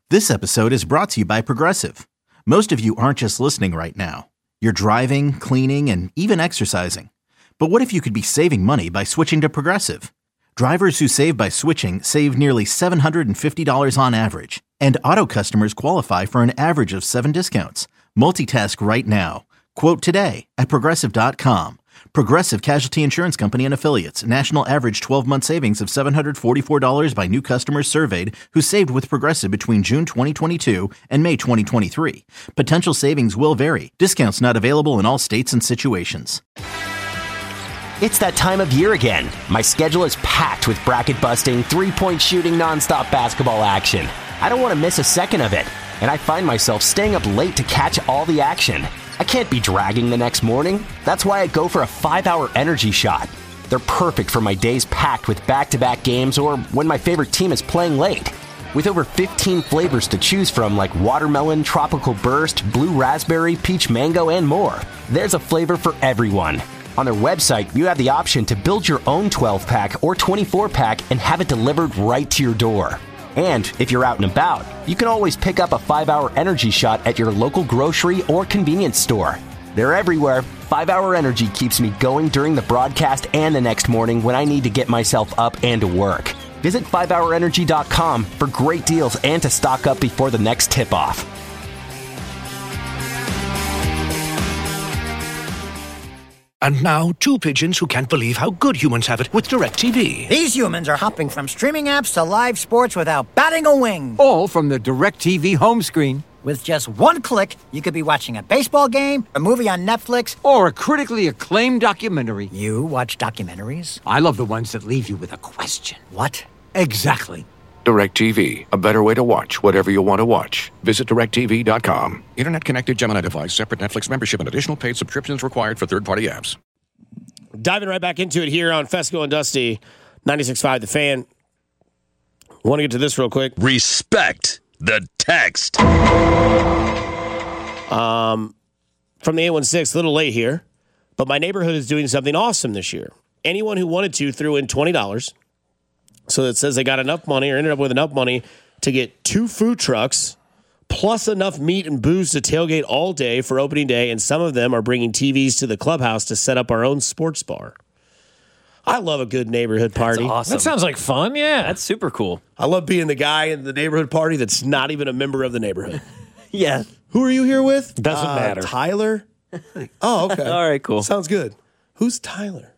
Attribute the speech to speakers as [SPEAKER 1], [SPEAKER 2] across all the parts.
[SPEAKER 1] This episode is brought to you by Progressive. Most of you aren't just listening right now. You're driving, cleaning, and even exercising. But what if you could be saving money by switching to Progressive? Drivers who save by switching save nearly $750 on average. And auto customers qualify for an average of 7 discounts. Multitask right now. Quote today at Progressive.com. Progressive Casualty Insurance Company and Affiliates. National average 12-month savings of $744 by new customers surveyed who saved with Progressive between June 2022 and May 2023. Potential savings will vary. Discounts not available in all states and situations.
[SPEAKER 2] It's that time of year again. My schedule is packed with bracket-busting, three-point shooting, nonstop basketball action. I don't want to miss a second of it, and I find myself staying up late to catch all the action. I can't be dragging the next morning. That's why I go for a 5-hour energy shot. They're perfect for my days packed with back-to-back games or when my favorite team is playing late. With over 15 flavors to choose from like watermelon, tropical burst, blue raspberry, peach mango, and more, there's a flavor for everyone. On their website, you have the option to build your own 12-pack or 24-pack and have it delivered right to your door. And if you're out and about, you can always pick up a 5-hour energy shot at your local grocery or convenience store. They're everywhere. 5-hour energy keeps me going during the broadcast and the next morning when I need to get myself up and to work. Visit 5hourenergy.com for great deals and to stock up before the next tip-off.
[SPEAKER 3] And now, two pigeons who can't believe how good humans have it with DirecTV.
[SPEAKER 4] These humans are hopping from streaming apps to live sports without batting a wing.
[SPEAKER 5] All from the DirecTV home screen.
[SPEAKER 4] With just one click, you could be watching a baseball game, a movie on Netflix,
[SPEAKER 5] or a critically acclaimed documentary.
[SPEAKER 4] You watch documentaries?
[SPEAKER 5] I love the ones that leave you with a question.
[SPEAKER 4] What?
[SPEAKER 5] Exactly.
[SPEAKER 3] DirecTV, a better way to watch whatever you want to watch. Visit DirecTV.com. Internet-connected Gemini device, separate Netflix membership, and additional paid subscriptions required for third-party apps.
[SPEAKER 6] Diving right back into it here on Fesco and Dusty, 96.5 The Fan. I want to get to this real quick.
[SPEAKER 7] Respect the text.
[SPEAKER 6] From the 816, a little late here, but my neighborhood is doing something awesome this year. Anyone who wanted to threw in $20. So it says they got enough money or ended up with enough money to get 2 food trucks plus enough meat and booze to tailgate all day for opening day. And some of them are bringing TVs to the clubhouse to set up our own sports bar. I love a good neighborhood party.
[SPEAKER 8] That's awesome.
[SPEAKER 9] That sounds like fun, yeah.
[SPEAKER 8] That's super cool.
[SPEAKER 6] I love being the guy in the neighborhood party that's not even a member of the neighborhood.
[SPEAKER 8] Yeah.
[SPEAKER 6] Who are you here with?
[SPEAKER 9] Doesn't matter.
[SPEAKER 6] Tyler? Oh, okay.
[SPEAKER 8] All right, cool.
[SPEAKER 6] Sounds good. Who's Tyler?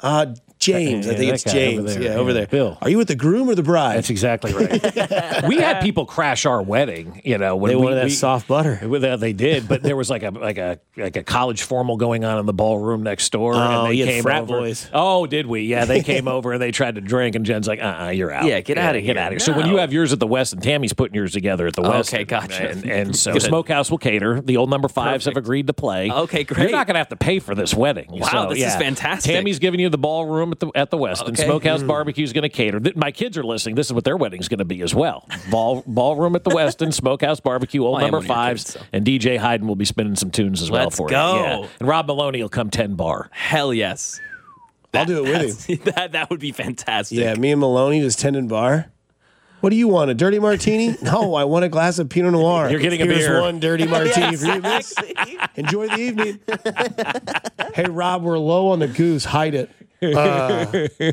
[SPEAKER 6] James.
[SPEAKER 9] Yeah,
[SPEAKER 6] I think it's
[SPEAKER 9] that guy
[SPEAKER 6] James.
[SPEAKER 9] over there.
[SPEAKER 6] Yeah, over there.
[SPEAKER 9] Bill.
[SPEAKER 6] Are you with the groom or the bride?
[SPEAKER 9] That's exactly right. We had people crash our wedding, you know. When
[SPEAKER 6] they wanted that soft butter.
[SPEAKER 9] They did, but there was like a college formal going on in the ballroom next door.
[SPEAKER 6] Oh,
[SPEAKER 9] and they
[SPEAKER 6] you had
[SPEAKER 9] came
[SPEAKER 6] frat
[SPEAKER 9] over.
[SPEAKER 6] boys.
[SPEAKER 9] Oh, did we? Yeah, they came over and they tried to drink, and Jen's like, you're out.
[SPEAKER 8] Yeah, get out of here.
[SPEAKER 9] Get out of here. So
[SPEAKER 8] No.
[SPEAKER 9] when you have yours at the West, and Tammy's putting yours together at the West.
[SPEAKER 8] Okay, gotcha.
[SPEAKER 9] And so
[SPEAKER 8] Good.
[SPEAKER 9] Smokehouse will cater. The old number 5s have
[SPEAKER 8] Perfect.
[SPEAKER 9] agreed to play.
[SPEAKER 8] Okay, great.
[SPEAKER 9] You're not going to have to pay for this wedding.
[SPEAKER 8] Wow,
[SPEAKER 9] So,
[SPEAKER 8] this is fantastic.
[SPEAKER 9] Tammy's giving you the ballroom at the West, and
[SPEAKER 8] Okay.
[SPEAKER 9] Smokehouse Barbecue is going to cater. My kids are listening. This is what their wedding's going to be as well. Ballroom at the Westin, Smokehouse Barbecue, old
[SPEAKER 8] Well, I am
[SPEAKER 9] number
[SPEAKER 8] one of your
[SPEAKER 9] 5s,
[SPEAKER 8] kids, so.
[SPEAKER 9] and DJ Hayden will be spinning some tunes as well
[SPEAKER 8] Let's
[SPEAKER 9] for
[SPEAKER 8] go.
[SPEAKER 9] you. Yeah. And Rob Maloney will come 10 bar.
[SPEAKER 8] Hell yes.
[SPEAKER 6] I'll do it with him.
[SPEAKER 8] That would be fantastic.
[SPEAKER 6] Yeah, me and Maloney just tending bar. What do you want, a dirty martini? No, I want a glass of Pinot Noir.
[SPEAKER 9] You're getting a
[SPEAKER 6] Here's
[SPEAKER 9] beer.
[SPEAKER 6] one dirty martini for you, miss. Enjoy the evening. Hey, Rob, we're low on the goose. Hide it. Gosh,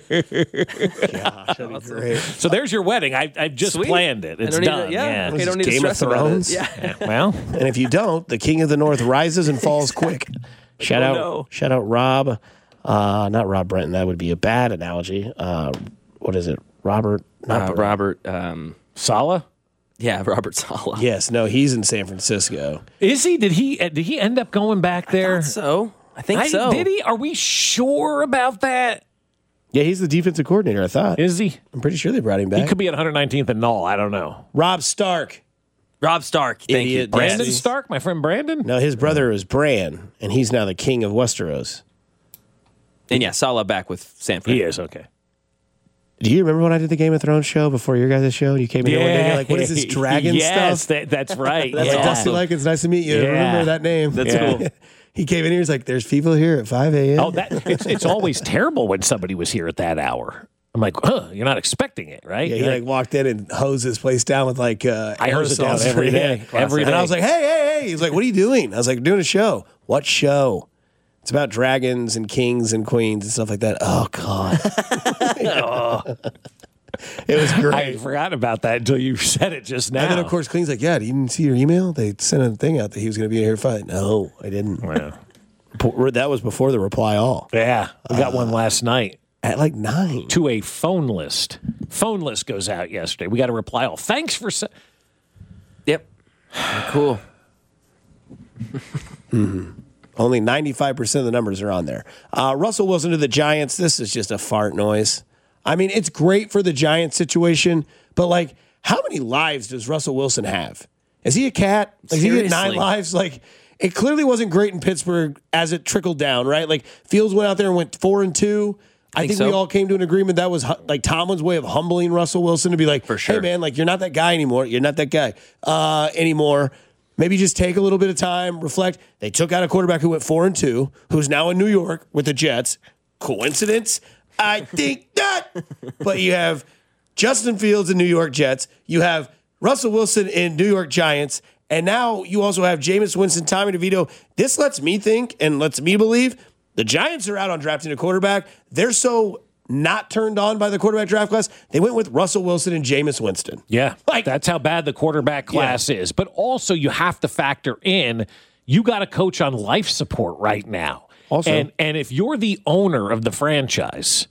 [SPEAKER 6] that'd be great.
[SPEAKER 9] So there's your wedding. I've just
[SPEAKER 8] Sweet.
[SPEAKER 9] planned it. It's
[SPEAKER 8] I don't
[SPEAKER 9] done.
[SPEAKER 8] need to- yeah.
[SPEAKER 6] What
[SPEAKER 8] You
[SPEAKER 6] is
[SPEAKER 8] don't
[SPEAKER 6] this,
[SPEAKER 8] need to
[SPEAKER 6] Game of
[SPEAKER 8] stress about it.
[SPEAKER 6] Thrones?
[SPEAKER 8] Yeah.
[SPEAKER 9] Well,
[SPEAKER 6] And if you don't, the King of the North rises and falls quick. Shout out,
[SPEAKER 8] no.
[SPEAKER 6] shout out, Rob. Not Rob Brenton. That would be a bad analogy. What is it, Robert? Not
[SPEAKER 8] Robert.
[SPEAKER 9] Sala?
[SPEAKER 8] Yeah, Robert Sala.
[SPEAKER 6] Yes, no, he's in San Francisco.
[SPEAKER 9] Is he? Did he end up going back there?
[SPEAKER 8] I think so.
[SPEAKER 9] Did he? Are we sure about that?
[SPEAKER 6] Yeah, he's the defensive coordinator. I thought.
[SPEAKER 9] Is he?
[SPEAKER 6] I'm pretty sure they brought him
[SPEAKER 9] He
[SPEAKER 6] back.
[SPEAKER 9] could be at 119th and Null. I don't know.
[SPEAKER 6] Rob Stark.
[SPEAKER 8] Rob Stark. Thank you.
[SPEAKER 6] Idiot.
[SPEAKER 9] Brandon
[SPEAKER 6] Yes.
[SPEAKER 9] Stark, my friend Brandon.
[SPEAKER 6] No, his brother is Bran, and he's now the king of Westeros.
[SPEAKER 8] And yeah, Sala back with San Fran.
[SPEAKER 9] He is okay.
[SPEAKER 6] Do you remember when I did the Game of Thrones show before your guys' show? And you came in here one day and you're like, what is this dragon
[SPEAKER 9] yes,
[SPEAKER 6] stuff?
[SPEAKER 9] that's right.
[SPEAKER 6] That's like, Dusty Likens, nice to meet you.
[SPEAKER 9] Yeah.
[SPEAKER 6] Remember that name.
[SPEAKER 8] That's cool.
[SPEAKER 6] He came in here, he's like, there's people here at 5 a.m.
[SPEAKER 9] Oh, it's always terrible when somebody was here at that hour. I'm like, you're not expecting it, right?
[SPEAKER 10] Yeah, he like walked in and hosed his place down with like
[SPEAKER 9] I hose it down
[SPEAKER 10] aerosols
[SPEAKER 9] every day. Every
[SPEAKER 10] And
[SPEAKER 9] day.
[SPEAKER 10] I was like, hey. He's like, what are you doing? I was like, doing a show. What show? It's about dragons and kings and queens and stuff like that. Oh, God. It was great.
[SPEAKER 9] I forgot about that until you said it just now.
[SPEAKER 10] And then, of course, Clean's like, yeah, you didn't see your email? They sent a thing out that he was going to be here fight. No, I didn't.
[SPEAKER 9] Yeah.
[SPEAKER 10] That was before the reply all.
[SPEAKER 9] Yeah, we got one last night.
[SPEAKER 10] At like 9.
[SPEAKER 9] To a phone list. Phone list goes out yesterday. We got a reply all. Thanks for...
[SPEAKER 8] Yep. Cool.
[SPEAKER 10] Only 95% of the numbers are on there. Russell Wilson to the Giants. This is just a fart noise. I mean, it's great for the Giants situation, but like, how many lives does Russell Wilson have? Is he a cat? Like, does he get 9 lives? Like, it clearly wasn't great in Pittsburgh as it trickled down, right? Like, Fields went out there and went 4-2. I think
[SPEAKER 8] so.
[SPEAKER 10] we all came to an agreement that was like Tomlin's way of humbling Russell Wilson to be like,
[SPEAKER 8] For sure.
[SPEAKER 10] hey, man, like, you're not that guy anymore. You're not that guy anymore. Maybe just take a little bit of time, reflect. They took out a quarterback who went 4-2, who's now in New York with the Jets. Coincidence? I think not. But you have Justin Fields in New York Jets. You have Russell Wilson in New York Giants. And now you also have Jameis Winston, Tommy DeVito. This lets me think and lets me believe the Giants are out on drafting a quarterback. They're so not turned on by the quarterback draft class. They went with Russell Wilson and Jameis Winston.
[SPEAKER 9] Yeah, that's how bad the quarterback class is. But also, you have to factor in you got a coach on life support right now.
[SPEAKER 10] Also,
[SPEAKER 9] and if you're the owner of the franchise,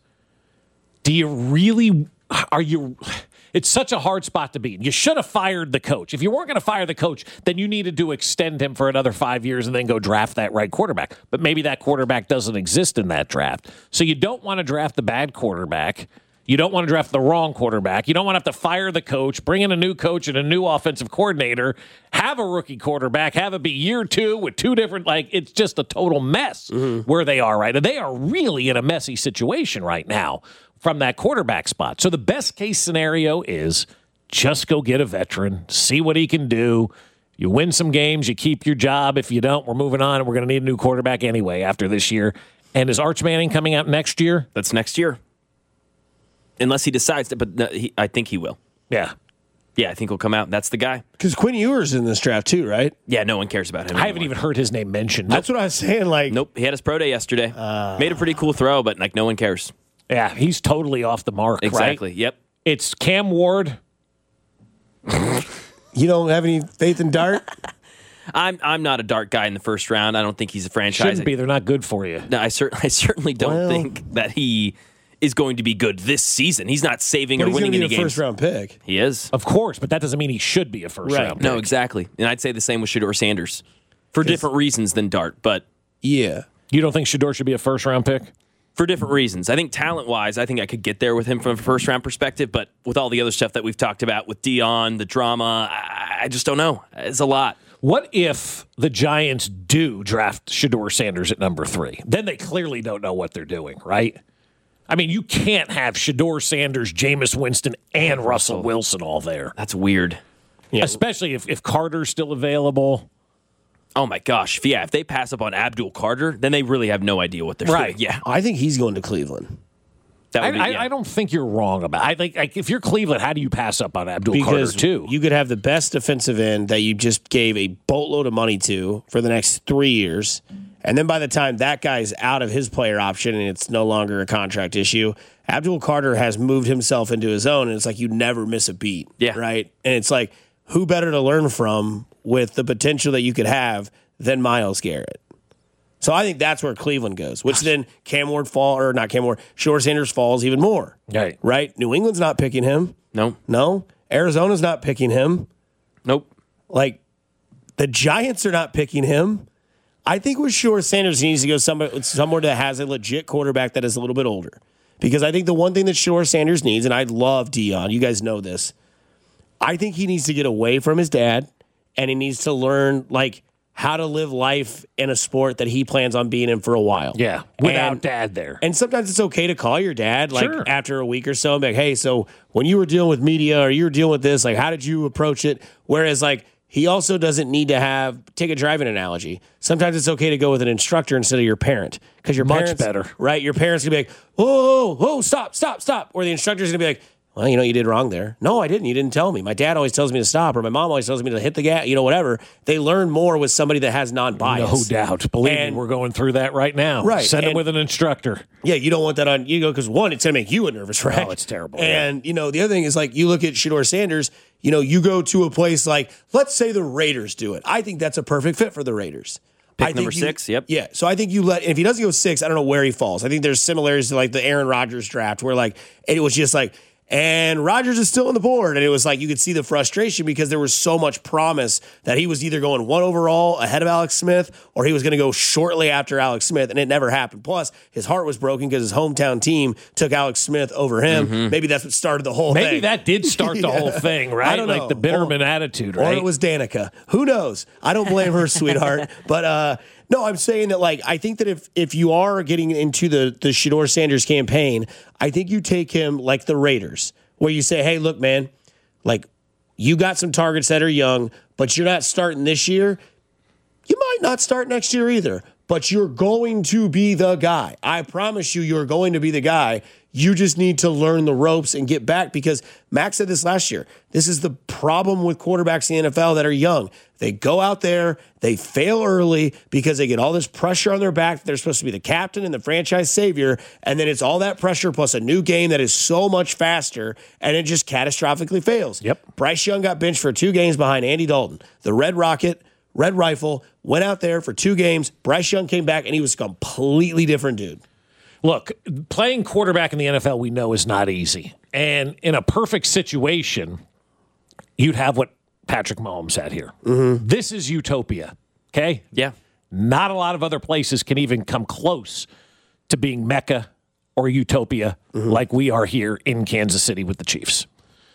[SPEAKER 9] do you really are you? It's such a hard spot to be in. You should have fired the coach. If you weren't going to fire the coach, then you needed to extend him for another 5 years and then go draft that right quarterback. But maybe that quarterback doesn't exist in that draft. So you don't want to draft the bad quarterback. You don't want to draft the wrong quarterback. You don't want to have to fire the coach, bring in a new coach and a new offensive coordinator, have a rookie quarterback, have it be year 2 with 2 different, like, it's just a total mess where they are right now. They are really in a messy situation right now from that quarterback spot. So the best case scenario is just go get a veteran, see what he can do. You win some games, you keep your job. If you don't, we're moving on, and we're going to need a new quarterback anyway after this year. And is Arch Manning coming out next year?
[SPEAKER 8] That's next year. Unless he decides to, but no, I think he will.
[SPEAKER 9] Yeah.
[SPEAKER 8] Yeah, I think he'll come out. That's the guy.
[SPEAKER 10] because Quinn Ewers in this draft too, right?
[SPEAKER 8] Yeah, no one cares about him.
[SPEAKER 9] I haven't even heard his name mentioned.
[SPEAKER 10] That's what I was saying. Like,
[SPEAKER 8] Nope, he had his pro day yesterday. Made a pretty cool throw, but like no one cares.
[SPEAKER 9] Yeah, he's totally off the mark,
[SPEAKER 8] Exactly,
[SPEAKER 9] right?
[SPEAKER 8] yep.
[SPEAKER 9] It's Cam Ward.
[SPEAKER 10] you don't have any faith in Dart?
[SPEAKER 8] I'm not a dart guy in the first round. I don't think he's a franchise.
[SPEAKER 9] Shouldn't be. They're not good for you.
[SPEAKER 8] No, I certainly don't think that he is going to be good this season. He's not saving
[SPEAKER 10] But
[SPEAKER 8] or
[SPEAKER 10] he's
[SPEAKER 8] winning
[SPEAKER 10] gonna
[SPEAKER 8] any
[SPEAKER 10] be a
[SPEAKER 8] games.
[SPEAKER 10] first round pick.
[SPEAKER 8] He is.
[SPEAKER 9] Of course, but that doesn't mean he should be a first round pick.
[SPEAKER 8] No, exactly. And I'd say the same with Shedeur Sanders for different reasons than Dart, but
[SPEAKER 10] Yeah.
[SPEAKER 9] You don't think Shedeur should be a first round pick?
[SPEAKER 8] for different reasons. I think talent-wise, I think I could get there with him from a first-round perspective, but with all the other stuff that we've talked about with Dion, the drama, I just don't know. It's a lot.
[SPEAKER 9] What if the Giants do draft Shedeur Sanders at number 3? Then they clearly don't know what they're doing, right? I mean, you can't have Shedeur Sanders, Jameis Winston, and Russell Wilson all there.
[SPEAKER 8] That's weird.
[SPEAKER 9] Yeah. Especially if Carter's still available.
[SPEAKER 8] Oh, my gosh. Yeah, if they pass up on Abdul Carter, then they really have no idea what they're doing. Yeah.
[SPEAKER 10] I think he's going to Cleveland.
[SPEAKER 8] That would be,
[SPEAKER 9] I don't think you're wrong about it. Like if you're Cleveland, how do you pass up on Abdul Carter, too?
[SPEAKER 10] You could have the best defensive end that you just gave a boatload of money to for the next 3 years. And then by the time that guy's out of his player option and it's no longer a contract issue, Abdul Carter has moved himself into his own, and it's like you never miss a beat.
[SPEAKER 8] Yeah.
[SPEAKER 10] Right? And it's like, who better to learn from with the potential that you could have than Myles Garrett? So I think that's where Cleveland goes, which then Shedeur Sanders falls even more.
[SPEAKER 9] Right.
[SPEAKER 10] Right? New England's not picking him.
[SPEAKER 8] No.
[SPEAKER 10] Arizona's not picking him.
[SPEAKER 8] Nope.
[SPEAKER 10] Like, the Giants are not picking him. I think with Shedeur Sanders, he needs to go somewhere that has a legit quarterback that is a little bit older. Because I think the one thing that Shedeur Sanders needs, and I love Dion, you guys know this, I think he needs to get away from his dad, and he needs to learn, like, how to live life in a sport that he plans on being in for a while.
[SPEAKER 9] Yeah, without dad there.
[SPEAKER 10] And sometimes it's okay to call your dad, like,
[SPEAKER 9] Sure.
[SPEAKER 10] after a week or so, and be like, hey, so when you were dealing with media or you were dealing with this, like, how did you approach it? Whereas, like, he also doesn't need to take a driving analogy. Sometimes it's okay to go with an instructor instead of your parent, because your
[SPEAKER 9] Much
[SPEAKER 10] parents,
[SPEAKER 9] better.
[SPEAKER 10] right? Your parents gonna be like, whoa, stop. Or the instructor's gonna be like, well, you did wrong there. No, I didn't. You didn't tell me. My dad always tells me to stop, or my mom always tells me to hit the gas, whatever. They learn more with somebody that has non-bias.
[SPEAKER 9] No doubt. Believe me, we're going through that right now.
[SPEAKER 10] Right.
[SPEAKER 9] Send him with an instructor.
[SPEAKER 10] Yeah, you don't want that on you because one, it's going to make you a nervous wreck.
[SPEAKER 9] Oh, it's terrible.
[SPEAKER 10] And, the other thing is, like, you look at Shedeur Sanders, you go to a place like, let's say the Raiders do it. I think that's a perfect fit for the Raiders.
[SPEAKER 8] Pick number 6, yep.
[SPEAKER 10] Yeah, so I think if he doesn't go 6, I don't know where he falls. I think there's similarities to, like, the Aaron Rodgers draft where, like, it was just like, and Rodgers is still on the board. And it was like you could see the frustration because there was so much promise that he was either going 1 overall ahead of Alex Smith or he was going to go shortly after Alex Smith, and it never happened. Plus, his heart was broken because his hometown team took Alex Smith over him.
[SPEAKER 8] Mm-hmm.
[SPEAKER 10] Maybe that's what started the whole thing.
[SPEAKER 9] Maybe that did start the whole thing, right?
[SPEAKER 10] I don't know.
[SPEAKER 9] Like the Bitterman attitude, right?
[SPEAKER 10] Or it was Danica. Who knows? I don't blame her, sweetheart. But no, I'm saying that, like, I think that if you are getting into the Shedeur Sanders campaign, I think you take him like the Raiders, where you say, hey, look, man, like, you got some targets that are young, but you're not starting this year. You might not start next year either, but you're going to be the guy. I promise you're going to be the guy. You just need to learn the ropes and get back, because Max said this last year. This is the problem with quarterbacks in the NFL that are young. They go out there, they fail early because they get all this pressure on their back. They're supposed to be the captain and the franchise savior, and then it's all that pressure plus a new game that is so much faster, and it just catastrophically fails.
[SPEAKER 9] Yep.
[SPEAKER 10] Bryce Young got benched for 2 games behind Andy Dalton. The Red Rocket, Red Rifle, went out there for 2 games. Bryce Young came back, and he was a completely different dude.
[SPEAKER 9] Look, playing quarterback in the NFL, we know, is not easy. And in a perfect situation, you'd have what Patrick Mahomes had here. Mm-hmm. This is utopia, okay?
[SPEAKER 8] Yeah.
[SPEAKER 9] Not a lot of other places can even come close to being Mecca or utopia like we are here in Kansas City with the Chiefs.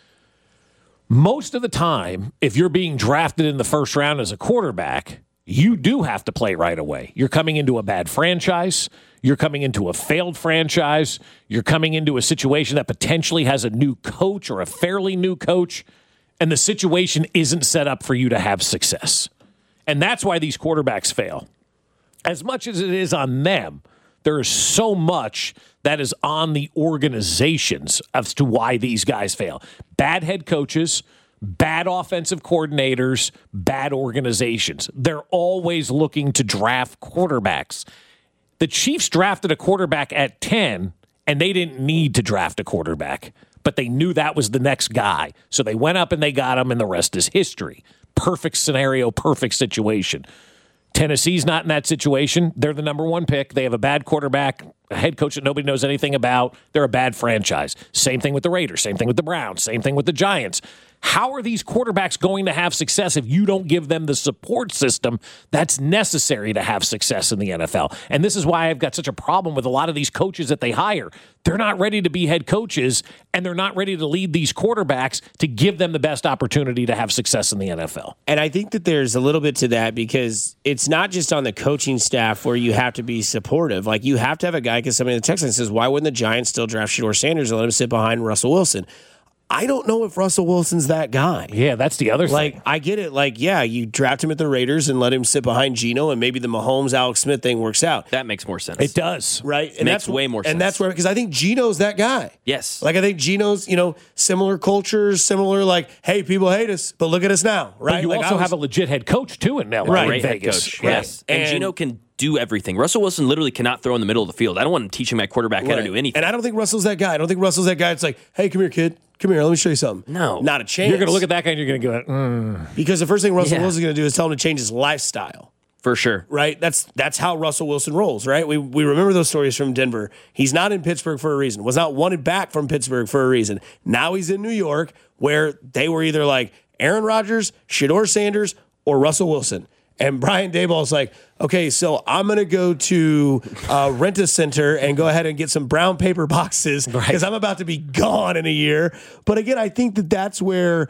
[SPEAKER 9] Most of the time, if you're being drafted in the first round as a quarterback, you do have to play right away. You're coming into a bad franchise. You're coming into a failed franchise. You're coming into a situation that potentially has a new coach or a fairly new coach, and the situation isn't set up for you to have success. And that's why these quarterbacks fail. As much as it is on them, there is so much that is on the organizations as to why these guys fail. Bad head coaches, bad offensive coordinators, bad organizations. They're always looking to draft quarterbacks. The Chiefs drafted a quarterback at 10, and they didn't need to draft a quarterback, but they knew that was the next guy. So they went up and they got him, and the rest is history. Perfect scenario, perfect situation. Tennessee's not in that situation. They're the number 1 pick. They have a bad quarterback, a head coach that nobody knows anything about. They're a bad franchise. Same thing with the Raiders. Same thing with the Browns. Same thing with the Giants. How are these quarterbacks going to have success if you don't give them the support system that's necessary to have success in the NFL? And this is why I've got such a problem with a lot of these coaches that they hire. They're not ready to be head coaches, and they're not ready to lead these quarterbacks to give them the best opportunity to have success in the NFL.
[SPEAKER 10] And I think that there's a little bit to that, because it's not just on the coaching staff where you have to be supportive. Like, you have to have a guy, because somebody in the text line says, why wouldn't the Giants still draft Shedeur Sanders and let him sit behind Russell Wilson? I don't know if Russell Wilson's that guy.
[SPEAKER 9] Yeah, that's the other thing.
[SPEAKER 10] Like, I get it. Like, yeah, you draft him at the Raiders and let him sit behind Geno, and maybe the Mahomes, Alex Smith thing works out.
[SPEAKER 8] That makes more sense.
[SPEAKER 9] It does.
[SPEAKER 10] Right?
[SPEAKER 8] And makes way more sense.
[SPEAKER 10] And that's where, because I think Geno's that guy.
[SPEAKER 8] Yes.
[SPEAKER 10] Like, I think Geno's, similar cultures, similar, like, hey, people hate us, but look at us now, right?
[SPEAKER 9] But you
[SPEAKER 10] like,
[SPEAKER 9] also have a legit head coach, too, in LA,
[SPEAKER 10] Right.
[SPEAKER 9] in
[SPEAKER 8] Great
[SPEAKER 9] Vegas.
[SPEAKER 8] head coach.
[SPEAKER 9] Right.
[SPEAKER 8] Yes. And Geno can do everything. Russell Wilson literally cannot throw in the middle of the field. I don't want him teaching my quarterback how to do anything.
[SPEAKER 10] And I don't think Russell's that guy. I don't think Russell's that guy. It's like, hey, come here, kid. Come here. Let me show you something.
[SPEAKER 8] No.
[SPEAKER 10] Not a chance.
[SPEAKER 9] You're going to look at that guy and you're going to go,
[SPEAKER 10] Because the first thing Russell
[SPEAKER 8] Yeah.
[SPEAKER 10] Wilson's going to do is tell him to change his lifestyle.
[SPEAKER 8] For sure.
[SPEAKER 10] Right? That's how Russell Wilson rolls, right? We remember those stories from Denver. He's not in Pittsburgh for a reason. Was not wanted back from Pittsburgh for a reason. Now he's in New York, where they were either like Aaron Rodgers, Shedeur Sanders, or Russell Wilson. And Brian Daboll's like, okay, so I'm going to go to Rent-A-Center and go ahead and get some brown paper boxes because I'm about to be gone in a year. But again, I think that that's where,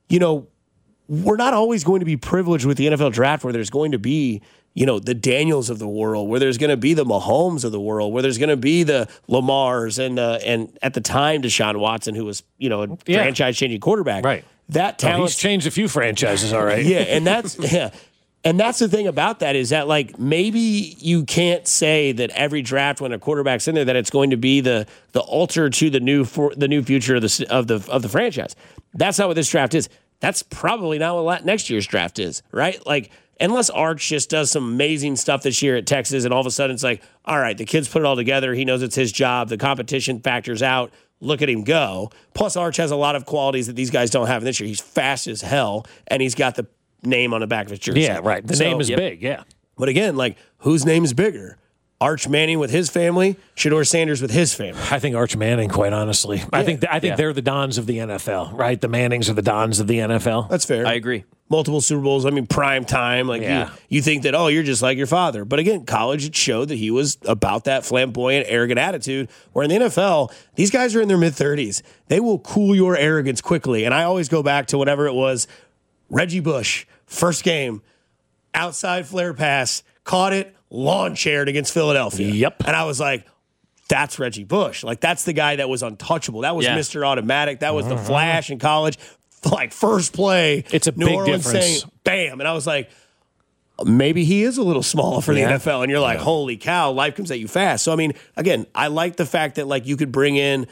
[SPEAKER 10] we're not always going to be privileged with the NFL draft, where there's going to be, the Daniels of the world, where there's going to be the Mahomes of the world, where there's going to be the Lamars and at the time Deshaun Watson, who was, a franchise-changing quarterback.
[SPEAKER 9] Right.
[SPEAKER 10] that talent.
[SPEAKER 9] He's changed a few franchises, all right.
[SPEAKER 10] Yeah, and that's And that's the thing about that is that, like, maybe you can't say that every draft when a quarterback's in there that it's going to be the altar to the new future of the franchise. That's not what this draft is. That's probably not what next year's draft is, right? Like, unless Arch just does some amazing stuff this year at Texas, and all of a sudden it's like, all right, the kid's put it all together. He knows it's his job. The competition factors out. Look at him go. Plus, Arch has a lot of qualities that these guys don't have this year. He's fast as hell, and he's got the name on the back of his jersey.
[SPEAKER 9] Yeah, right. The name is big, yeah.
[SPEAKER 10] But again, like, whose name is bigger? Arch Manning with his family, Shedeur Sanders with his family.
[SPEAKER 9] I think Arch Manning, quite honestly. Yeah. I think they're the Dons of the NFL, right? The Mannings are the Dons of the NFL.
[SPEAKER 10] That's fair.
[SPEAKER 8] I agree.
[SPEAKER 10] Multiple Super Bowls. I mean, prime time. Like, you think that, you're just like your father. But again, college, it showed that he was about that flamboyant, arrogant attitude. Where in the NFL, these guys are in their mid-30s. They will cool your arrogance quickly. And I always go back to whenever it was Reggie Bush, first game, outside flare pass, caught it, lawn chaired against Philadelphia.
[SPEAKER 9] Yep.
[SPEAKER 10] And I was like, that's Reggie Bush. Like, that's the guy that was untouchable. That was Mr. Automatic. That was the Flash in college. Like, first play,
[SPEAKER 9] it's a
[SPEAKER 10] New
[SPEAKER 9] big
[SPEAKER 10] Orleans
[SPEAKER 9] difference.
[SPEAKER 10] saying, bam. And I was like, maybe he is a little small for the NFL. And you're like, holy cow, life comes at you fast. So, I mean, again, I like the fact that, like, you could bring in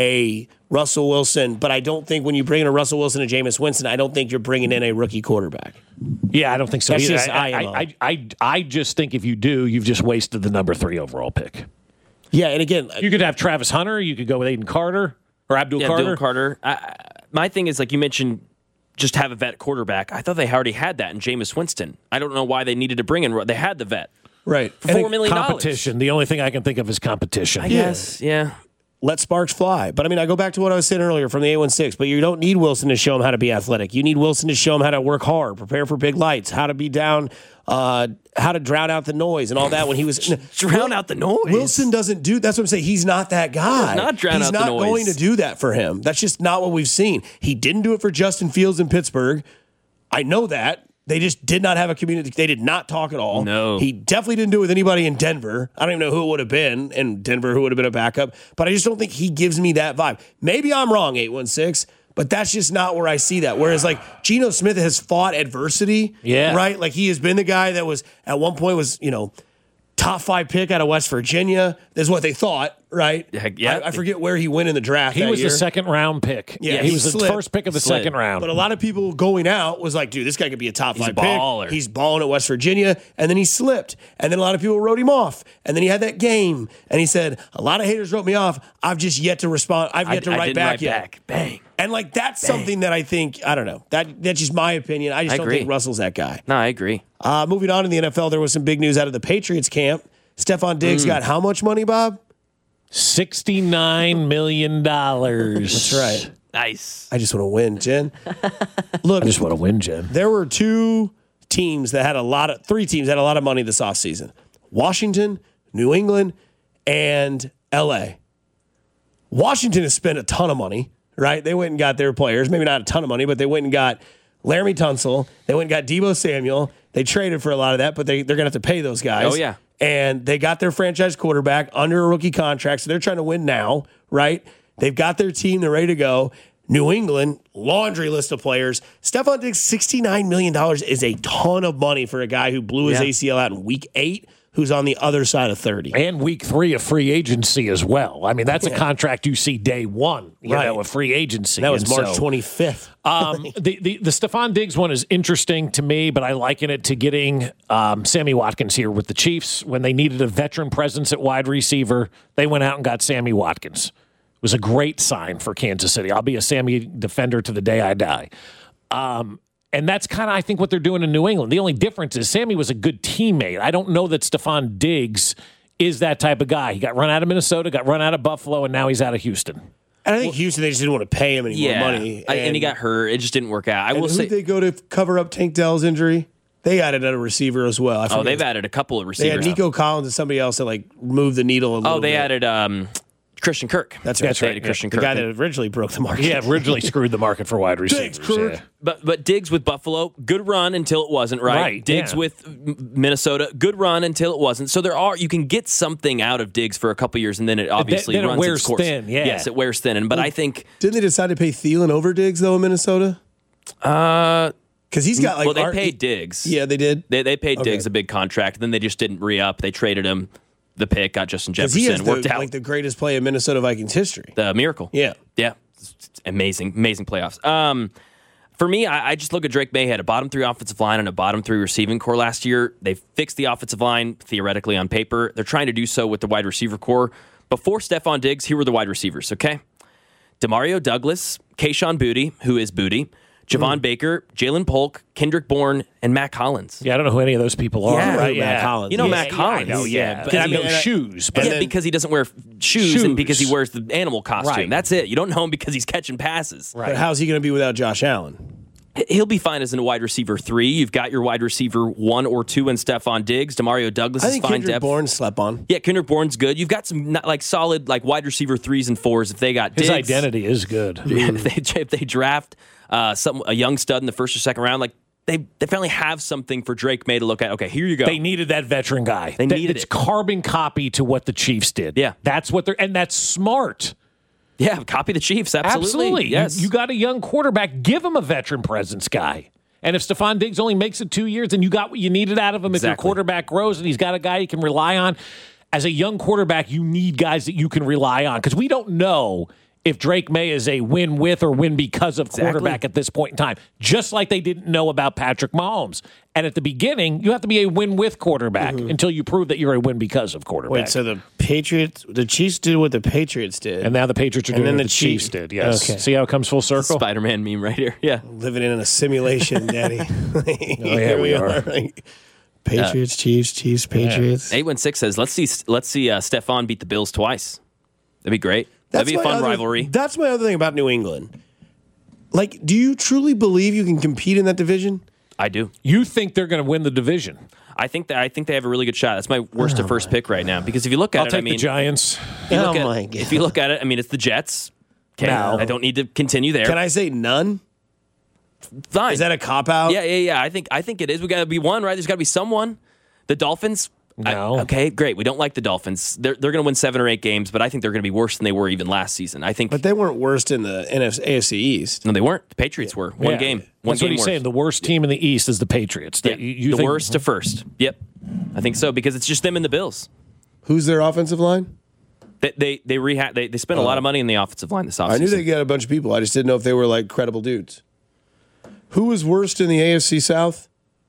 [SPEAKER 10] a Russell Wilson, but I don't think when you bring in a Russell Wilson and Jameis Winston, I don't think you're bringing in a rookie quarterback.
[SPEAKER 9] Yeah, I don't think so
[SPEAKER 10] That's
[SPEAKER 9] either.
[SPEAKER 10] just IMO.
[SPEAKER 9] I just think if you do, you've just wasted the number 3 overall pick.
[SPEAKER 10] Yeah, and again,
[SPEAKER 9] you could have Travis Hunter, you could go with Aiden Carter or Abdul Carter.
[SPEAKER 8] Abdul Carter. My thing is, like you mentioned, just have a vet quarterback. I thought they already had that in Jameis Winston. I don't know why they needed to bring in. They had the vet,
[SPEAKER 10] right?
[SPEAKER 8] For $4 million.
[SPEAKER 9] Competition. The only thing I can think of is competition.
[SPEAKER 8] I guess. Yeah.
[SPEAKER 10] Let sparks fly. But I mean, I go back to what I was saying earlier from the 816, but you don't need Wilson to show him how to be athletic. You need Wilson to show him how to work hard, prepare for big lights, how to be down, how to drown out the noise and all that when he was...
[SPEAKER 8] drown out the noise?
[SPEAKER 10] Wilson doesn't do... That's what I'm saying. He's not that guy.
[SPEAKER 8] He's not drown out the noise.
[SPEAKER 10] He's not going to do that for him. That's just not what we've seen. He didn't do it for Justin Fields in Pittsburgh. I know that. They just did not have a community. They did not talk at all.
[SPEAKER 8] No.
[SPEAKER 10] He definitely didn't do it with anybody in Denver. I don't even know who it would have been in Denver, who would have been a backup. But I just don't think he gives me that vibe. Maybe I'm wrong, 816, but that's just not where I see that. Whereas, like, Geno Smith has fought adversity, right? Like, he has been the guy that was, at one point, was, top 5 pick out of West Virginia. Is what they thought, right?
[SPEAKER 8] Yeah.
[SPEAKER 10] I forget where he went in the draft.
[SPEAKER 9] He was
[SPEAKER 10] year.
[SPEAKER 9] the second round pick.
[SPEAKER 10] Yeah,
[SPEAKER 9] he was
[SPEAKER 10] slipped.
[SPEAKER 9] the first pick of the second round.
[SPEAKER 10] But a lot of people going out was like, dude, this guy could be a top 5
[SPEAKER 8] baller.
[SPEAKER 10] pick. He's balling at West Virginia. And then he slipped. And then a lot of people wrote him off. And then he had that game. And he said, a lot of haters wrote me off. I've just yet to respond. I've yet to write back yet.
[SPEAKER 8] Bang.
[SPEAKER 10] And like, that's something that I think, I don't know. That's just my opinion. I just don't think Russell's that guy.
[SPEAKER 8] No, I agree.
[SPEAKER 10] Moving on in the NFL, there was some big news out of the Patriots camp. Stephon Diggs got how much money, Bob?
[SPEAKER 9] $69 million.
[SPEAKER 10] That's right.
[SPEAKER 8] Nice.
[SPEAKER 10] I just want to win, Jen. Look,
[SPEAKER 9] I just want to win, Jen.
[SPEAKER 10] There were 3 teams that had a lot of money this offseason. Washington, New England, and LA. Washington has spent a ton of money, right? They went and got their players, maybe not a ton of money, but they went and got Laramie Tunsil. They went and got Deebo Samuel. They traded for a lot of that, but they're going to have to pay those guys.
[SPEAKER 8] Oh, yeah.
[SPEAKER 10] And they got their franchise quarterback under a rookie contract, so they're trying to win now, right? They've got their team. They're ready to go. New England, laundry list of players. Stephon Diggs, $69 million is a ton of money for a guy who blew his ACL out in week 8, who's on the other side of 30.
[SPEAKER 9] And week 3 of free agency as well. I mean, that's a contract you see day one, you know, of free agency.
[SPEAKER 10] That was March 25th.
[SPEAKER 9] The Stephon Diggs one is interesting to me, but I liken it to getting Sammy Watkins here with the Chiefs. When they needed a veteran presence at wide receiver, they went out and got Sammy Watkins. It was a great sign for Kansas City. I'll be a Sammy defender to the day I die. And that's kind of, I think, what they're doing in New England. The only difference is Sammy was a good teammate. I don't know that Stephon Diggs is that type of guy. He got run out of Minnesota, got run out of Buffalo, and now he's out of Houston.
[SPEAKER 10] And I think Houston, they just didn't want to pay him any more money.
[SPEAKER 8] And he got hurt. It just didn't work out. I will say,
[SPEAKER 10] they go to cover up Tank Dell's injury? They added a receiver as well.
[SPEAKER 8] They've added a couple of receivers.
[SPEAKER 10] They had Nico Collins and somebody else that moved the needle a little bit.
[SPEAKER 8] They added Christian Kirk.
[SPEAKER 10] That's right.
[SPEAKER 8] Christian
[SPEAKER 10] the
[SPEAKER 8] Kirk.
[SPEAKER 10] guy that originally broke the market.
[SPEAKER 9] Yeah, originally screwed the market for wide receivers.
[SPEAKER 10] Thanks,
[SPEAKER 8] But Diggs with Buffalo, good run until it wasn't, right? Diggs with Minnesota, good run until it wasn't. So you can get something out of Diggs for a couple years, and then it obviously
[SPEAKER 9] then
[SPEAKER 8] runs
[SPEAKER 9] it wears
[SPEAKER 8] its course.
[SPEAKER 9] thin. Yeah.
[SPEAKER 8] Yes, it wears thin. But I think
[SPEAKER 10] didn't they decide to pay Thielen over Diggs though in Minnesota? Because he's got like.
[SPEAKER 8] Well, they paid Diggs.
[SPEAKER 10] Yeah, they did.
[SPEAKER 8] They paid Diggs a big contract. Then they just didn't re-up. They traded him the pick, got Justin Jefferson.
[SPEAKER 10] He has
[SPEAKER 8] worked out
[SPEAKER 10] like the greatest play in Minnesota Vikings history.
[SPEAKER 8] The miracle.
[SPEAKER 10] Yeah.
[SPEAKER 8] It's amazing playoffs. For me, I just look at Drake May. Had a bottom 3 offensive line and a bottom 3 receiving core last year. They fixed the offensive line, theoretically, on paper. They're trying to do so with the wide receiver core. Before Stephon Diggs, here were the wide receivers, okay? Demario Douglas, Kayshon Boutte, who is Boutte, Javon Baker, Jalen Polk, Kendrick Bourne, and Matt Collins.
[SPEAKER 9] Yeah, I don't know who any of those people are.
[SPEAKER 8] Yeah,
[SPEAKER 9] Right?
[SPEAKER 10] Matt Collins.
[SPEAKER 8] You know
[SPEAKER 10] Yeah,
[SPEAKER 8] Matt Collins.
[SPEAKER 9] I know, yeah.
[SPEAKER 8] But
[SPEAKER 9] I
[SPEAKER 8] he-
[SPEAKER 9] know shoes. But
[SPEAKER 8] because he doesn't wear shoes and because he wears the animal costume.
[SPEAKER 9] Right.
[SPEAKER 8] That's it. You don't know him because he's catching passes.
[SPEAKER 10] But how's he going to be without Josh Allen?
[SPEAKER 8] He'll be fine as a wide receiver 3. You've got your wide receiver 1 or 2 in Stephon Diggs. Demario Douglas
[SPEAKER 10] I
[SPEAKER 8] is
[SPEAKER 10] think
[SPEAKER 8] fine
[SPEAKER 10] Kendrick
[SPEAKER 8] depth.
[SPEAKER 10] Bourne slept on.
[SPEAKER 8] Yeah, Kendrick Bourne's good. You've got some solid wide receiver 3s and 4s if they got
[SPEAKER 9] his
[SPEAKER 8] Diggs.
[SPEAKER 9] identity is good.
[SPEAKER 8] If they draft a young stud in the first or second round, like they finally have something for Drake May to look at. Okay, here you go.
[SPEAKER 9] They needed that veteran guy.
[SPEAKER 8] They needed
[SPEAKER 9] it's
[SPEAKER 8] it.
[SPEAKER 9] carbon copy to what the Chiefs did.
[SPEAKER 8] Yeah.
[SPEAKER 9] That's what and that's smart.
[SPEAKER 8] Yeah, copy the Chiefs. Absolutely. Yes.
[SPEAKER 9] You got a young quarterback. Give him a veteran presence guy. And if Stephon Diggs only makes it 2 years, then you got what you needed out of him. If your quarterback grows and he's got a guy you can rely on. As a young quarterback, you need guys that you can rely on because we don't know if Drake May is a win with or win because of quarterback at this point in time. Just like they didn't know about Patrick Mahomes. And at the beginning, you have to be a win with quarterback until you prove that you're a win because of quarterback.
[SPEAKER 10] Wait, so the Chiefs did what the Patriots did.
[SPEAKER 9] And now the Patriots are doing what the Chiefs did. Yes.
[SPEAKER 10] Okay.
[SPEAKER 9] See how it comes full circle?
[SPEAKER 8] Spider-Man meme right here. Yeah.
[SPEAKER 10] Living in a simulation, Daddy.
[SPEAKER 9] yeah, we are.
[SPEAKER 10] Patriots, Chiefs, Patriots.
[SPEAKER 8] 816 says, let's see Stephon beat the Bills twice. That'd be great. That'd be a fun rivalry.
[SPEAKER 10] That's my other thing about New England. Like, do you truly believe you can compete in that division?
[SPEAKER 8] I do.
[SPEAKER 9] You think they're going to win the division?
[SPEAKER 8] I think they have a really good shot. That's my worst to first pick right now because if you look at
[SPEAKER 9] I'll take the Giants.
[SPEAKER 8] If you look at it, I mean, it's the Jets. Okay,
[SPEAKER 9] No.
[SPEAKER 8] I don't need to continue there.
[SPEAKER 10] Can I say none?
[SPEAKER 8] Fine.
[SPEAKER 10] Is that a cop-out?
[SPEAKER 8] Yeah. I think it is. We got to be one, right? There's got to be someone. The Dolphins.
[SPEAKER 9] No.
[SPEAKER 8] Okay, great. We don't like the Dolphins. They're going to win 7 or 8 games, but I think they're going to be worse than they were even last season. I think.
[SPEAKER 10] But they weren't worst in the AFC East.
[SPEAKER 8] No, they weren't. The Patriots were. One game. One
[SPEAKER 9] That's
[SPEAKER 8] game
[SPEAKER 9] what he's
[SPEAKER 8] worse.
[SPEAKER 9] saying. The worst team in the East is the Patriots.
[SPEAKER 8] Yeah,
[SPEAKER 9] You
[SPEAKER 8] the
[SPEAKER 9] think-
[SPEAKER 8] worst to first. Yep. I think so because it's just them and the Bills.
[SPEAKER 10] Who's their offensive line?
[SPEAKER 8] They spent a lot of money in the offensive line this offseason.
[SPEAKER 10] I knew they got a bunch of people. I just didn't know if they were like credible dudes. Who was worst in the AFC South?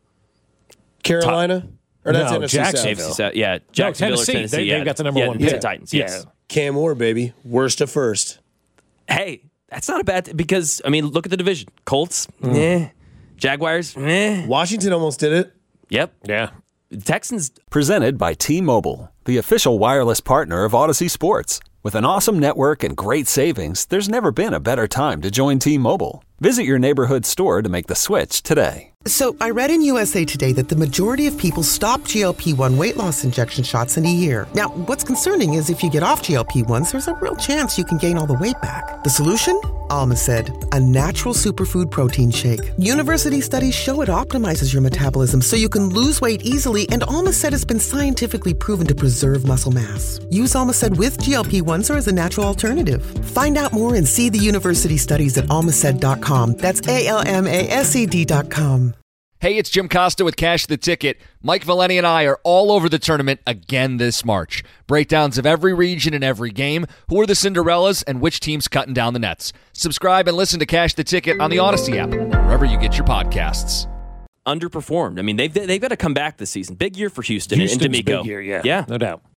[SPEAKER 10] Carolina? Or that's
[SPEAKER 9] No,
[SPEAKER 10] NFC
[SPEAKER 9] Jacksonville.
[SPEAKER 10] South?
[SPEAKER 8] South. Yeah, Jacksonville or
[SPEAKER 9] Tennessee.
[SPEAKER 8] Tennessee.
[SPEAKER 9] They've got the number one
[SPEAKER 8] Yeah,
[SPEAKER 9] pick.
[SPEAKER 8] Titans.
[SPEAKER 9] Yeah.
[SPEAKER 8] Yes.
[SPEAKER 10] Cam Moore, baby. Worst to first.
[SPEAKER 8] Hey, that's not a bad because I mean, look at the division. Colts, Jaguars,
[SPEAKER 10] Washington almost did it.
[SPEAKER 8] Yep.
[SPEAKER 9] Yeah.
[SPEAKER 8] Texans.
[SPEAKER 11] Presented by T-Mobile, the official wireless partner of Odyssey Sports. With an awesome network and great savings, there's never been a better time to join T-Mobile. Visit your neighborhood store to make the switch today.
[SPEAKER 12] So I read in USA Today that the majority of people stop GLP-1 weight loss injection shots in a year. Now, what's concerning is if you get off GLP-1s, there's a real chance you can gain all the weight back. The solution? Almacid, a natural superfood protein shake. University studies show it optimizes your metabolism so you can lose weight easily, and Almacid has been scientifically proven to preserve muscle mass. Use Almacid with GLP-1s or as a natural alternative. Find out more and see the university studies at almacid.com. That's ALMASED.com.
[SPEAKER 13] Hey, it's Jim Costa with Cash the Ticket. Mike Valeni and I are all over the tournament again this March. Breakdowns of every region and every game, who are the Cinderellas, and which team's cutting down the nets. Subscribe and listen to Cash the Ticket on the Odyssey app, wherever you get your podcasts.
[SPEAKER 8] Underperformed. I mean, they've got to come back this season. Big year for Houston and
[SPEAKER 9] Houston's
[SPEAKER 8] D'Amico.
[SPEAKER 9] big year, yeah. No doubt.